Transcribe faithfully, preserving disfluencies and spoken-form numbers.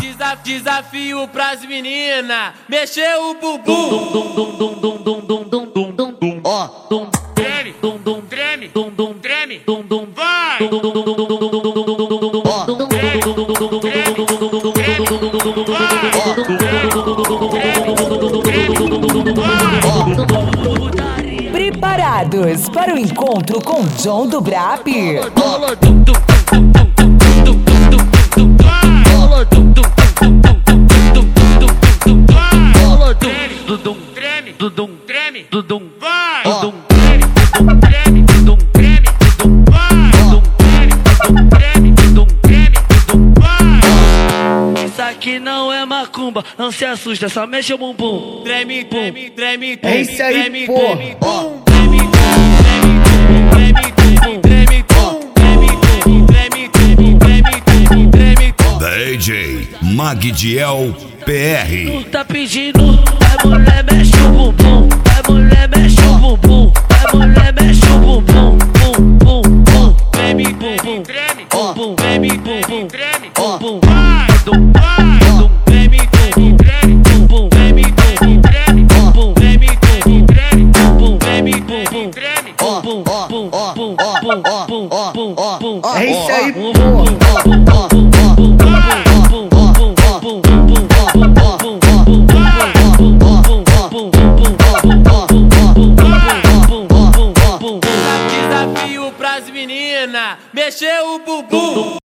Desaf desafio pras meninas, mexer o bumbum. Ó, Treme, treme, treme, vai. Preparados para o encontro com John do Brap? Treme, treme, vai. Isso aqui não é macumba, não se assusta, só mexe o bumbum. Treme, treme, treme, É isso aí, treme, pô. treme, Ó. treme, treme, treme, treme, treme, treme, treme, treme. D J Magdiel P R. Tu tá pedindo, vai mulher mexe o bumbum, vai mulher mexe o bumbum, vai mulher mexe o bumbum, bum, bum, bum. Treme, Bum, bum, treme, bum, bum, treme, bum, treme, bum, bum, vai, dum, vai, dum, treme, treme, treme, bum, bum, treme, treme, treme, bum, treme, treme, treme, bum, treme, bum, treme, bum. treme. Ó, bum, ó, bum, ó, bum, ó, bum, ó, bum, ó, bum, ó, bum, ó. É isso aí, bum, pô. bum, bum, bum, bum, bum, bum, bum, bum, bum, bum, Desafio pras meninas, mexer o bumbum.